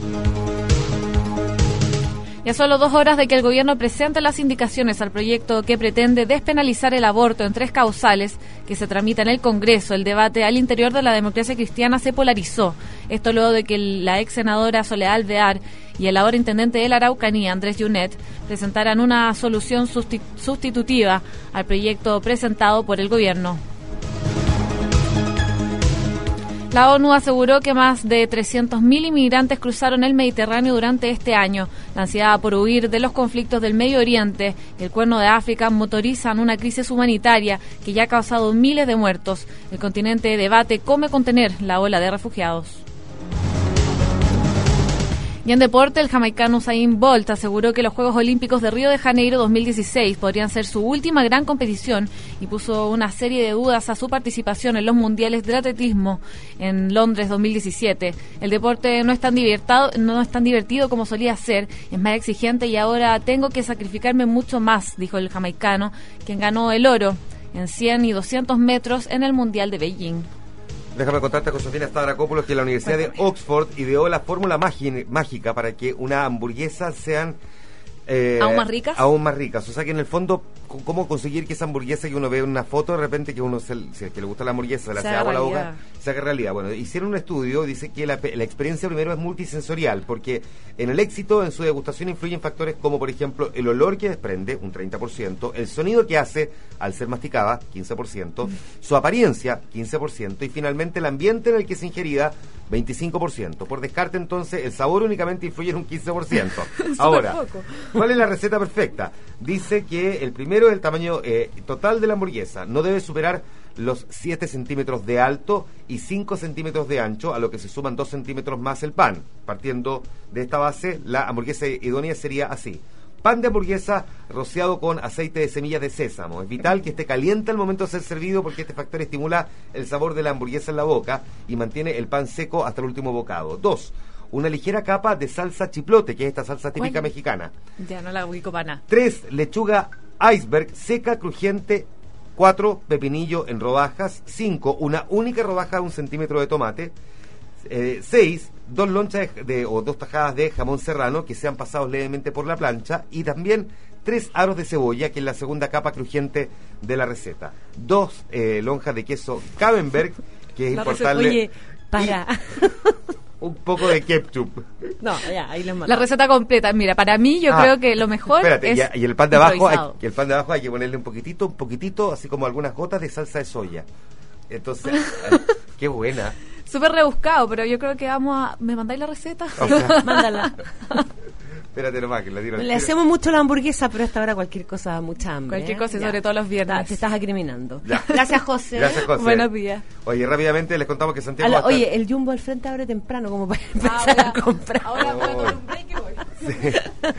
Y a solo dos horas de que el gobierno presente las indicaciones al proyecto que pretende despenalizar el aborto en tres causales que se tramita en el Congreso, el debate al interior de la democracia cristiana se polarizó. Esto luego de que la ex senadora Soledad Alvear y el ahora intendente de la Araucanía, Andrés Yunet, presentaran una solución sustitutiva al proyecto presentado por el gobierno. La ONU aseguró que más de trescientos mil inmigrantes cruzaron el Mediterráneo durante este año. La ansiedad por huir de los conflictos del Medio Oriente y el Cuerno de África motorizan una crisis humanitaria que ya ha causado miles de muertos. El continente debate cómo contener la ola de refugiados. Y en deporte, el jamaicano Usain Bolt aseguró que los Juegos Olímpicos de Río de Janeiro dos mil dieciséis podrían ser su última gran competición y puso una serie de dudas a su participación en los Mundiales de Atletismo en Londres dos mil diecisiete. El deporte no es tan divertido, no es tan divertido como solía ser, es más exigente y ahora tengo que sacrificarme mucho más, dijo el jamaicano, quien ganó el oro en cien y doscientos metros en el Mundial de Beijing. Déjame contarte a Josefina Stavrakopoulos que la Universidad de Oxford ideó la fórmula mágica para que una hamburguesa sean eh, aún más ricas. Aún más ricas. O sea que en el fondo, cómo conseguir que esa hamburguesa que uno ve en una foto, de repente que uno, se, si es que le gusta la hamburguesa, se la hace agua a la boca, se haga realidad. Bueno, hicieron un estudio, dice que la, la experiencia primero es multisensorial, porque en el éxito, en su degustación, influyen factores como, por ejemplo, el olor que desprende, un treinta por ciento, el sonido que hace al ser masticada, quince por ciento, su apariencia, quince por ciento, y finalmente el ambiente en el que es ingerida, veinticinco por ciento. Por descarte, entonces, el sabor únicamente influye en un quince por ciento. Ahora, poco. ¿Cuál es la receta perfecta? Dice que el primero es el tamaño eh, total de la hamburguesa. No debe superar los siete centímetros de alto y cinco centímetros de ancho, a lo que se suman dos centímetros más el pan. Partiendo de esta base, la hamburguesa idónea sería así. Pan de hamburguesa rociado con aceite de semillas de sésamo. Es vital que esté caliente al momento de ser servido porque este factor estimula el sabor de la hamburguesa en la boca y mantiene el pan seco hasta el último bocado. Dos, una ligera capa de salsa chiplote, que es esta salsa típica ¿Cuál? Mexicana. Ya no la ubico para nada. Tres, lechuga iceberg seca, crujiente. Cuatro, pepinillo en rodajas. Cinco, una única rodaja de un centímetro de tomate. Eh, seis, dos lonchas de, de, o dos tajadas de jamón serrano que sean pasados levemente por la plancha, y también tres aros de cebolla, que es la segunda capa crujiente de la receta. Dos eh, lonjas de queso Camembert, que es la importante. Receta, oye, para. Un poco de ketchup. No, ya, ahí lo mando. La receta completa, mira, para mí yo ah, creo que lo mejor espérate, es y, y el pan de abajo, hay, y el pan de abajo hay que ponerle un poquitito, un poquitito, así como algunas gotas de salsa de soya. Entonces, ay, qué buena. Súper rebuscado, pero yo creo que vamos a... ¿Me mandáis la receta? Okay. Mándala. Espérate nomás, que la tiro. Le hacemos mucho la hamburguesa, pero hasta ahora cualquier cosa da mucha hambre. Cualquier ¿eh? cosa, ya. Sobre todo los viernes. Da, te estás acriminando. Ya. Gracias, José. Gracias, José. Buenos días. Oye, rápidamente les contamos que Santiago... La, va a estar... Oye, el Jumbo al frente abre temprano, como para empezar ahora, a comprar. Ahora voy a tomar un break y voy. Sí.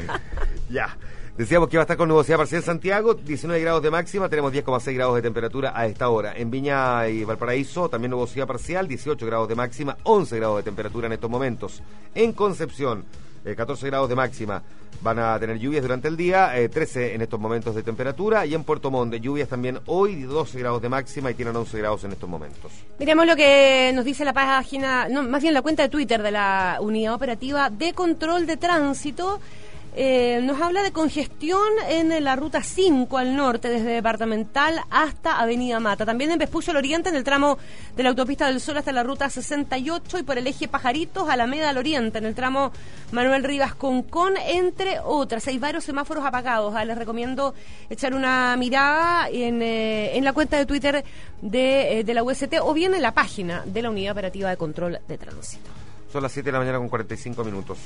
Ya. Decíamos que iba a estar con nubosidad parcial Santiago, diecinueve grados de máxima, tenemos diez coma seis grados de temperatura a esta hora. En Viña y Valparaíso también nubosidad parcial, dieciocho grados de máxima, once grados de temperatura en estos momentos. En Concepción, eh, catorce grados de máxima, van a tener lluvias durante el día, eh, trece en estos momentos de temperatura. Y en Puerto Montt, lluvias también hoy, doce grados de máxima, y tienen once grados en estos momentos. Miremos lo que nos dice la página, no, más bien la cuenta de Twitter de la Unidad Operativa de Control de Tránsito. Eh, nos habla de congestión en la ruta cinco al norte, desde Departamental hasta Avenida Mata. También en Vespucio al oriente, en el tramo de la Autopista del Sol hasta la ruta sesenta y ocho, y por el eje Pajaritos, Alameda al oriente, en el tramo Manuel Rivas Concón, entre otras. Hay varios semáforos apagados. Ah, les recomiendo echar una mirada en, eh, en la cuenta de Twitter de, eh, de la U S T, o bien en la página de la Unidad Operativa de Control de Tránsito. Son las siete de la mañana con cuarenta y cinco minutos.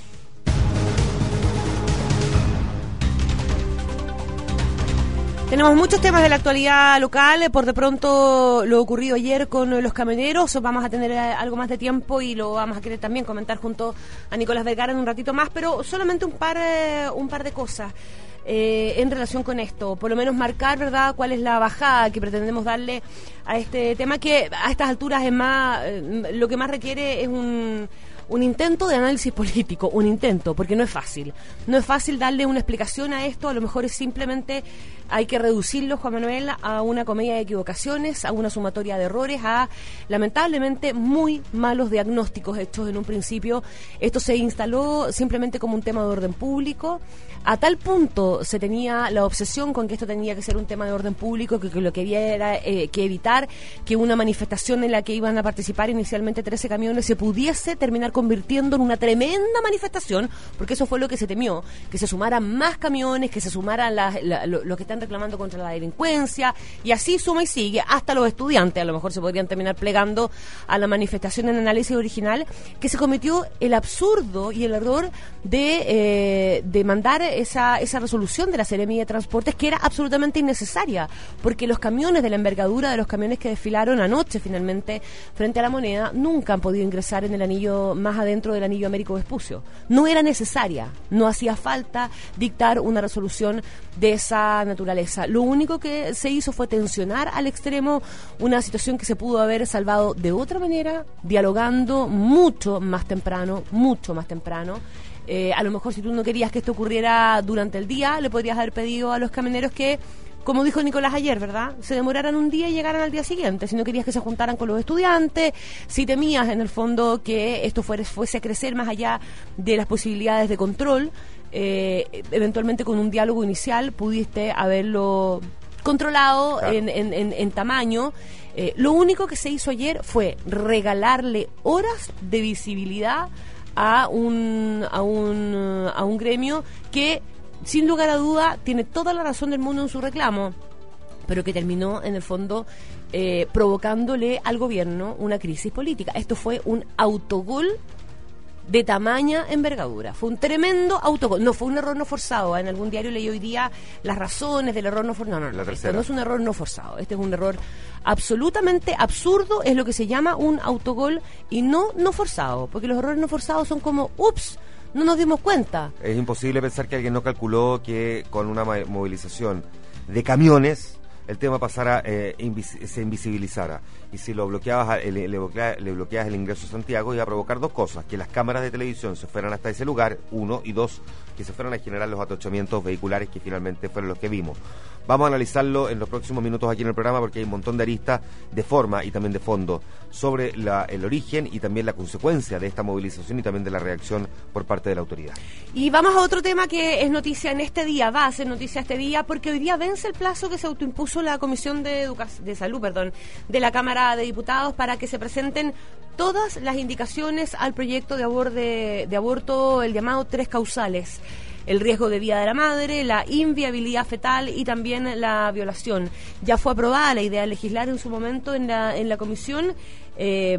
Tenemos muchos temas de la actualidad local. Por de pronto, lo ocurrido ayer con los camioneros. Vamos a tener algo más de tiempo y lo vamos a querer también comentar junto a Nicolás Vergara en un ratito más, pero solamente un par, un par de cosas. eh, en relación con esto, por lo menos marcar, ¿verdad?, cuál es la bajada que pretendemos darle a este tema, que a estas alturas es más, eh, lo que más requiere es un... un intento de análisis político, un intento, porque no es fácil. No es fácil darle una explicación a esto, a lo mejor es simplemente, hay que reducirlo, Juan Manuel, a una comedia de equivocaciones, a una sumatoria de errores, a, lamentablemente, muy malos diagnósticos hechos en un principio. Esto se instaló simplemente como un tema de orden público. A tal punto se tenía la obsesión con que esto tenía que ser un tema de orden público, que, que lo que quería era eh, que evitar que una manifestación en la que iban a participar inicialmente trece camiones se pudiese terminar convirtiendo en una tremenda manifestación, porque eso fue lo que se temió, que se sumaran más camiones, que se sumaran las, la, lo, los que están reclamando contra la delincuencia, y así suma y sigue, hasta los estudiantes a lo mejor se podrían terminar plegando a la manifestación en análisis original, que se cometió el absurdo y el error de, eh, de mandar esa, esa resolución de la Seremía de Transportes, que era absolutamente innecesaria, porque los camiones de la envergadura de los camiones que desfilaron anoche finalmente frente a la Moneda nunca han podido ingresar en el anillo, más adentro del anillo Américo Vespucio. No era necesaria, no hacía falta dictar una resolución de esa naturaleza. Lo único que se hizo fue tensionar al extremo una situación que se pudo haber salvado de otra manera, dialogando mucho más temprano, mucho más temprano. Eh, a lo mejor si tú no querías que esto ocurriera durante el día, le podrías haber pedido a los camioneros que, como dijo Nicolás ayer, ¿verdad?, se demoraran un día y llegaran al día siguiente. Si no querías que se juntaran con los estudiantes, si temías en el fondo que esto fuese, fuese a crecer más allá de las posibilidades de control, eh, eventualmente con un diálogo inicial pudiste haberlo controlado, claro, en, en, en, en tamaño. Eh, lo único que se hizo ayer fue regalarle horas de visibilidad a un, a un, a un gremio que, sin lugar a duda, tiene toda la razón del mundo en su reclamo, pero que terminó, en el fondo, eh, provocándole al gobierno una crisis política. Esto fue un autogol de tamaña envergadura. Fue un tremendo autogol. No fue un error no forzado. En algún diario leí hoy día las razones del error no forzado. No, no, no. Esto no es un error no forzado. Este es un error absolutamente absurdo. Es lo que se llama un autogol y no no forzado. Porque los errores no forzados son como, ups, no nos dimos cuenta. Es imposible pensar que alguien no calculó que con una movilización de camiones el tema pasara, eh, invis- se invisibilizara. Y si lo bloqueabas, le, le, bloquea, le bloqueabas el ingreso a Santiago, iba a provocar dos cosas: que las cámaras de televisión se fueran hasta ese lugar, uno, y dos, que se fueran a generar los atochamientos vehiculares que finalmente fueron los que vimos. Vamos a analizarlo en los próximos minutos aquí en el programa, porque hay un montón de aristas de forma y también de fondo sobre la, el origen y también la consecuencia de esta movilización y también de la reacción por parte de la autoridad. Y vamos a otro tema que es noticia en este día, va a ser noticia este día, porque hoy día vence el plazo que se autoimpuso la Comisión de, Educa- de Salud perdón, de la Cámara de Diputados para que se presenten todas las indicaciones al proyecto de, abor- de, de aborto, el llamado tres causales: el riesgo de vida de la madre, la inviabilidad fetal y también la violación. Ya fue aprobada la idea de legislar en su momento en la, en la comisión. Eh,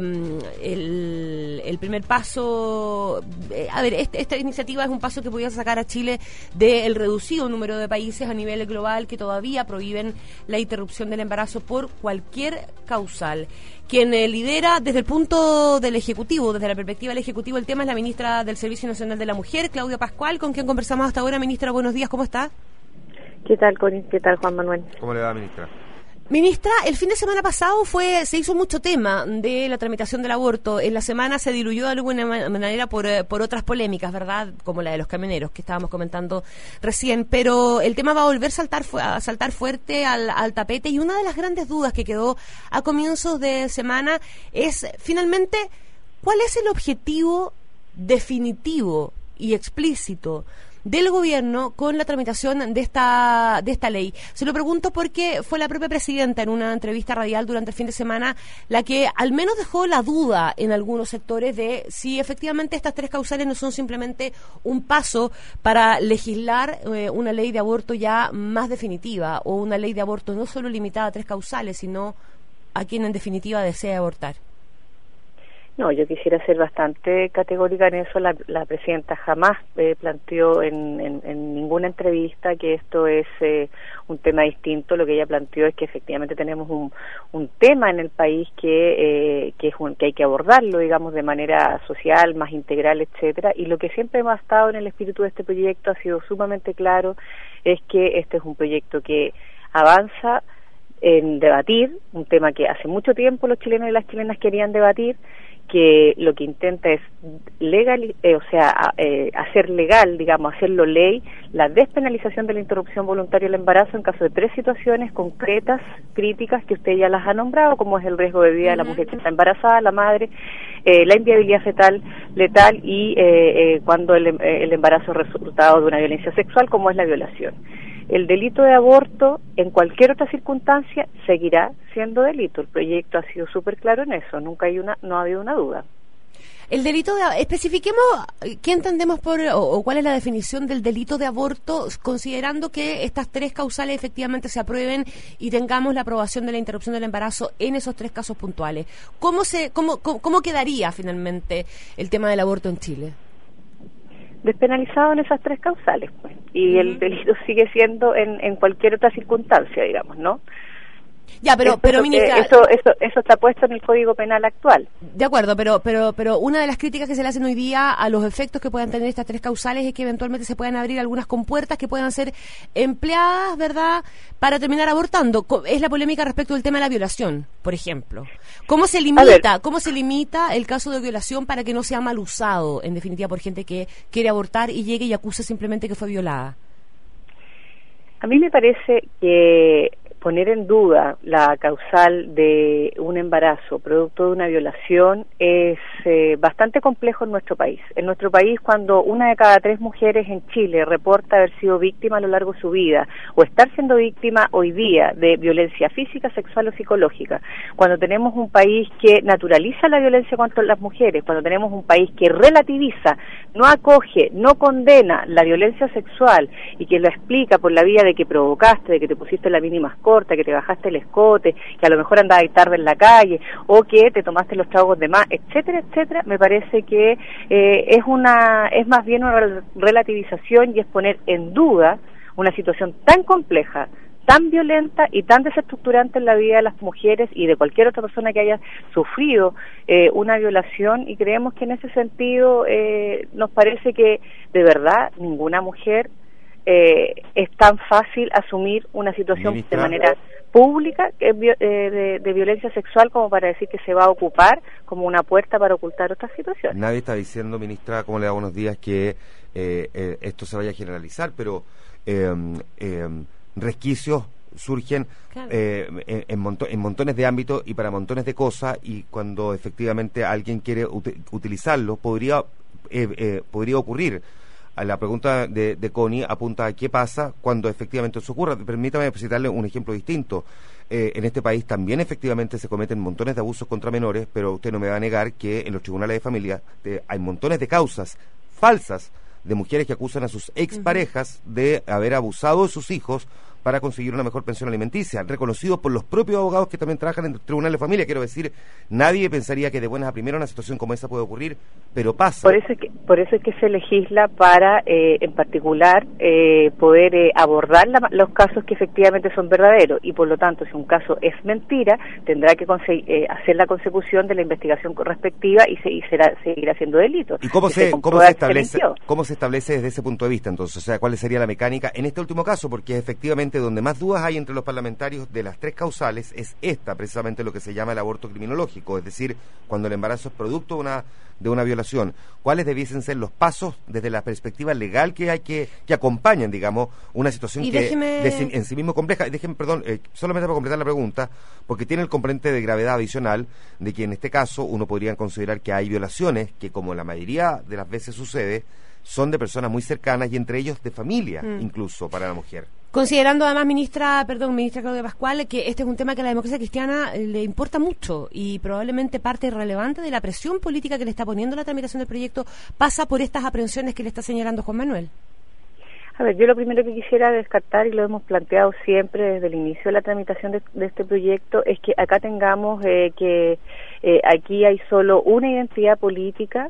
el, el primer paso, eh, a ver, este, esta iniciativa es un paso que podía sacar a Chile del reducido número de países a nivel global que todavía prohíben la interrupción del embarazo por cualquier causal. Quien eh, lidera desde el punto del Ejecutivo, desde la perspectiva del Ejecutivo, el tema es la ministra del Servicio Nacional de la Mujer, Claudia Pascual, con quien conversamos hasta ahora. Ministra, buenos días, ¿cómo está? ¿Qué tal, Connie? ¿Qué tal, Juan Manuel? ¿Cómo le va, ministra? Ministra, el fin de semana pasado fue se hizo mucho tema de la tramitación del aborto. En la semana se diluyó de alguna manera por, por otras polémicas, ¿verdad? Como la de los camioneros que estábamos comentando recién. Pero el tema va a volver a saltar, a saltar fuerte al, al tapete, y una de las grandes dudas que quedó a comienzos de semana es, finalmente, ¿cuál es el objetivo definitivo y explícito del gobierno con la tramitación de esta de esta ley? Se lo pregunto porque fue la propia presidenta en una entrevista radial durante el fin de semana la que al menos dejó la duda en algunos sectores de si efectivamente estas tres causales no son simplemente un paso para legislar eh, una ley de aborto ya más definitiva, o una ley de aborto no solo limitada a tres causales, sino a quien en definitiva desea abortar. No, yo quisiera ser bastante categórica en eso. La, la presidenta jamás eh, planteó en, en, en ninguna entrevista que esto es eh, un tema distinto. Lo que ella planteó es que efectivamente tenemos un, un tema en el país que eh, que, es un, que hay que abordarlo, digamos, de manera social, más integral, etcétera. Y lo que siempre hemos estado en el espíritu de este proyecto ha sido sumamente claro, es que este es un proyecto que avanza en debatir, un tema que hace mucho tiempo los chilenos y las chilenas querían debatir, que lo que intenta es legal, eh, o sea, eh, hacer legal, digamos, hacerlo ley, la despenalización de la interrupción voluntaria del embarazo en caso de tres situaciones concretas, críticas, que usted ya las ha nombrado, como es el riesgo de vida de la mujer que está embarazada, la madre, eh, la inviabilidad fetal letal y eh, eh, cuando el, el embarazo es resultado de una violencia sexual, como es la violación. El delito de aborto, en cualquier otra circunstancia, seguirá siendo delito. El proyecto ha sido súper claro en eso, nunca hay una, no ha habido una duda. El delito de... Especifiquemos qué entendemos por, o, o cuál es la definición del delito de aborto, considerando que estas tres causales efectivamente se aprueben y tengamos la aprobación de la interrupción del embarazo en esos tres casos puntuales. ¿Cómo se, cómo, cómo, cómo quedaría finalmente el tema del aborto en Chile? Despenalizado en esas tres causales, pues, y uh-huh. el delito sigue siendo en, en cualquier otra circunstancia, digamos, ¿no? Ya, pero, Esto, pero ministra, eh, eso, eso, eso está puesto en el Código Penal actual. De acuerdo, pero, pero, pero una de las críticas que se le hacen hoy día a los efectos que puedan tener estas tres causales es que eventualmente se puedan abrir algunas compuertas que puedan ser empleadas, ¿verdad?, para terminar abortando. Es la polémica respecto del tema de la violación, por ejemplo. ¿Cómo se limita, cómo se limita el caso de violación para que no sea mal usado, en definitiva, por gente que quiere abortar y llegue y acuse simplemente que fue violada? A mí me parece que poner en duda la causal de un embarazo producto de una violación es eh, bastante complejo en nuestro país. En nuestro país, cuando una de cada tres mujeres en Chile reporta haber sido víctima a lo largo de su vida o estar siendo víctima hoy día de violencia física, sexual o psicológica, cuando tenemos un país que naturaliza la violencia contra las mujeres, cuando tenemos un país que relativiza, no acoge, no condena la violencia sexual y que lo explica por la vía de que provocaste, de que te pusiste la mínima corta, que te bajaste el escote, que a lo mejor andabas tarde en la calle, o que te tomaste los tragos de más, etcétera, etcétera, me parece que eh, es una es más bien una relativización y es poner en duda una situación tan compleja, tan violenta y tan desestructurante en la vida de las mujeres y de cualquier otra persona que haya sufrido eh, una violación, y creemos que en ese sentido eh, nos parece que de verdad ninguna mujer Eh, es tan fácil asumir una situación Ministra. de manera pública eh, de, de violencia sexual como para decir que se va a ocupar como una puerta para ocultar otras situaciones. Nadie está diciendo, ministra, como le da buenos días, que eh, eh, esto se vaya a generalizar, pero eh, eh, resquicios surgen claro. eh, en, en, monto, en montones de ámbitos y para montones de cosas, y cuando efectivamente alguien quiere ut- utilizarlo, podría, eh, eh, podría ocurrir. A la pregunta de, de Connie apunta a qué pasa cuando efectivamente eso ocurra. Permítame citarle un ejemplo distinto. Eh, en este país también efectivamente se cometen montones de abusos contra menores, pero usted no me va a negar que en los tribunales de familia eh, hay montones de causas falsas de mujeres que acusan a sus exparejas uh-huh. de haber abusado de sus hijos para conseguir una mejor pensión alimenticia, reconocido por los propios abogados que también trabajan en el tribunal de familia. Quiero decir, nadie pensaría que de buenas a primeras una situación como esa puede ocurrir, pero pasa. Por eso es que, por eso es que se legisla para, eh, en particular, eh, poder eh, abordar la, los casos que efectivamente son verdaderos, y por lo tanto, si un caso es mentira, tendrá que conse- eh, hacer la consecución de la investigación respectiva y, se, y será, seguirá siendo delito. ¿Y cómo se, se cómo se establece, cómo se establece desde ese punto de vista, entonces? O sea, ¿cuál sería la mecánica en este último caso? Porque efectivamente donde más dudas hay entre los parlamentarios de las tres causales es esta, precisamente lo que se llama el aborto criminológico, es decir, cuando el embarazo es producto de una de una violación. ¿Cuáles debiesen ser los pasos desde la perspectiva legal que hay que que acompañen, digamos, una situación y que déjeme... de, en sí mismo compleja? Déjenme, perdón, eh, solamente para completar la pregunta, porque tiene el componente de gravedad adicional de que en este caso uno podría considerar que hay violaciones que, como la mayoría de las veces sucede, son de personas muy cercanas y entre ellos de familia, mm. incluso para la mujer. Considerando además, ministra, perdón, ministra Claudia Pascual, que este es un tema que a la democracia cristiana le importa mucho y probablemente parte relevante de la presión política que le está poniendo la tramitación del proyecto pasa por estas aprehensiones que le está señalando Juan Manuel. A ver, yo lo primero que quisiera descartar, y lo hemos planteado siempre desde el inicio de la tramitación de, de este proyecto, es que acá tengamos eh, que eh, aquí hay solo una identidad política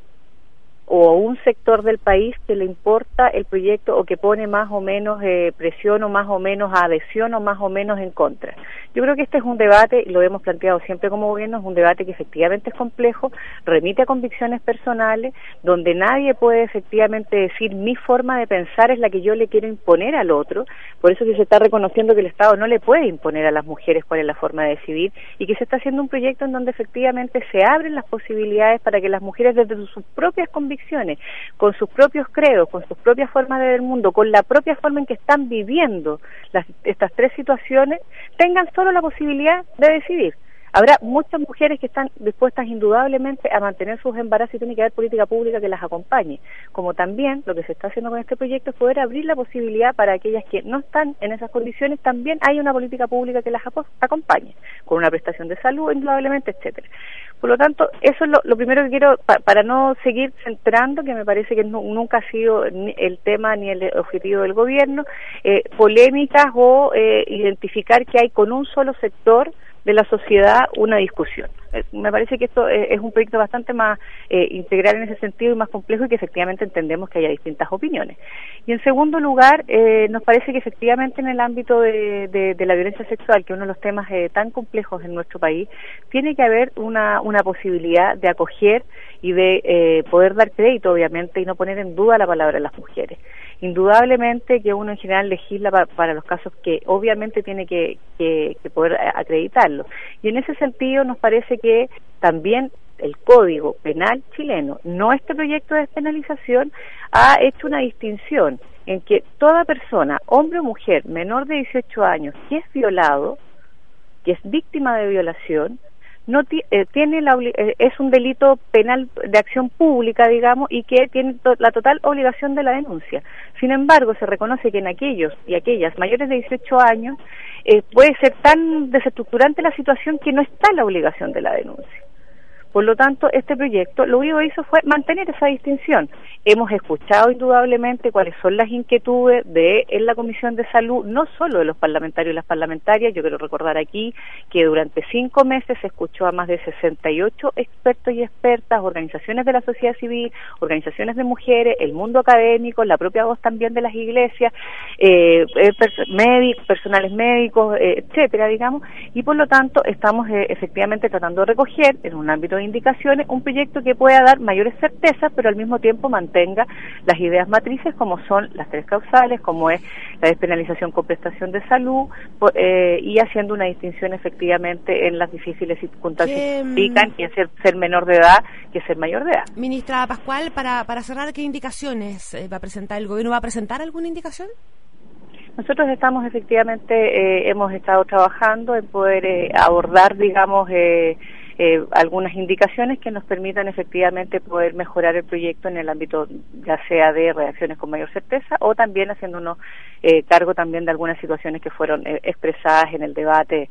o un sector del país que le importa el proyecto o que pone más o menos eh, presión o más o menos adhesión o más o menos en contra. Yo creo que este es un debate, y lo hemos planteado siempre como gobierno, es un debate que efectivamente es complejo, remite a convicciones personales, donde nadie puede efectivamente decir mi forma de pensar es la que yo le quiero imponer al otro, por eso que se está reconociendo que el Estado no le puede imponer a las mujeres cuál es la forma de decidir, y que se está haciendo un proyecto en donde efectivamente se abren las posibilidades para que las mujeres desde sus propias convicciones, con sus propios credos, con sus propias formas de ver el mundo, con la propia forma en que están viviendo las, estas tres situaciones, tengan solo la posibilidad de decidir. Habrá muchas mujeres que están dispuestas indudablemente a mantener sus embarazos y tiene que haber política pública que las acompañe. Como también lo que se está haciendo con este proyecto es poder abrir la posibilidad para aquellas que no están en esas condiciones, también hay una política pública que las acompañe, con una prestación de salud indudablemente, etcétera. Por lo tanto, eso es lo, lo primero que quiero, pa, para no seguir centrando, que me parece que no, nunca ha sido ni el tema ni el objetivo del gobierno, eh, polémicas o eh, identificar que hay con un solo sector de la sociedad una discusión. Eh, me parece que esto eh, es un proyecto bastante más eh, integral en ese sentido y más complejo, y que efectivamente entendemos que haya distintas opiniones. Y en segundo lugar, eh, nos parece que efectivamente en el ámbito de, de, de la violencia sexual, que es uno de los temas eh, tan complejos en nuestro país, tiene que haber una, una posibilidad de acoger y de eh, poder dar crédito, obviamente, y no poner en duda la palabra de las mujeres. Indudablemente que uno en general legisla para, para los casos que obviamente tiene que, que, que poder acreditarlo. Y en ese sentido nos parece que también el Código Penal chileno, no este proyecto de despenalización, ha hecho una distinción en que toda persona, hombre o mujer, menor de dieciocho años, que es violado, que es víctima de violación, no eh, tiene la eh, es un delito penal de acción pública, digamos, y que tiene to la total obligación de la denuncia. Sin embargo, se reconoce que en aquellos y aquellas mayores de dieciocho años eh, puede ser tan desestructurante la situación que no está la obligación de la denuncia. Por lo tanto, este proyecto lo único que hizo fue mantener esa distinción. Hemos escuchado indudablemente cuáles son las inquietudes de en la Comisión de Salud, no solo de los parlamentarios y las parlamentarias. Yo quiero recordar aquí que durante cinco meses se escuchó a más de sesenta y ocho expertos y expertas, organizaciones de la sociedad civil, organizaciones de mujeres, el mundo académico, la propia voz también de las iglesias, eh, pers médicos, personales médicos, eh, etcétera, digamos, y por lo tanto estamos eh, efectivamente tratando de recoger en un ámbito de indicaciones un proyecto que pueda dar mayores certezas, pero al mismo tiempo mantenga las ideas matrices como son las tres causales, como es la despenalización con prestación de salud, eh, y haciendo una distinción efectivamente en las difíciles circunstancias que implican que ser, ser menor de edad que ser mayor de edad. Ministra Pascual, para, para cerrar, ¿qué indicaciones eh, va a presentar el gobierno? ¿Va a presentar alguna indicación? Nosotros estamos efectivamente, eh, hemos estado trabajando en poder eh, abordar, digamos, eh, Eh, algunas indicaciones que nos permitan efectivamente poder mejorar el proyecto en el ámbito ya sea de reacciones con mayor certeza o también haciéndonos eh, cargo también de algunas situaciones que fueron eh, expresadas en el debate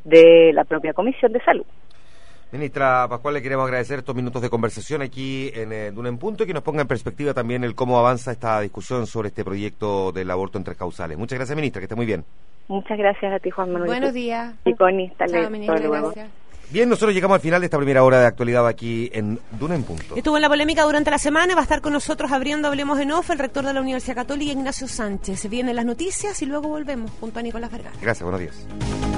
de la propia Comisión de Salud. Ministra Pascual, le queremos agradecer estos minutos de conversación aquí en eh, Duna en Punto, y que nos ponga en perspectiva también el cómo avanza esta discusión sobre este proyecto del aborto en tres causales. Muchas gracias, ministra, que esté muy bien. Muchas gracias a ti, Juan Manuel. Buenos días. Y Connie, hasta luego. Bien, nosotros llegamos al final de esta primera hora de actualidad aquí en Duna en Punto. Estuvo en la polémica durante la semana, va a estar con nosotros abriendo Hablemos en Off el rector de la Universidad Católica, Ignacio Sánchez. Se vienen las noticias y luego volvemos junto a Nicolás Vergara. Gracias, buenos días.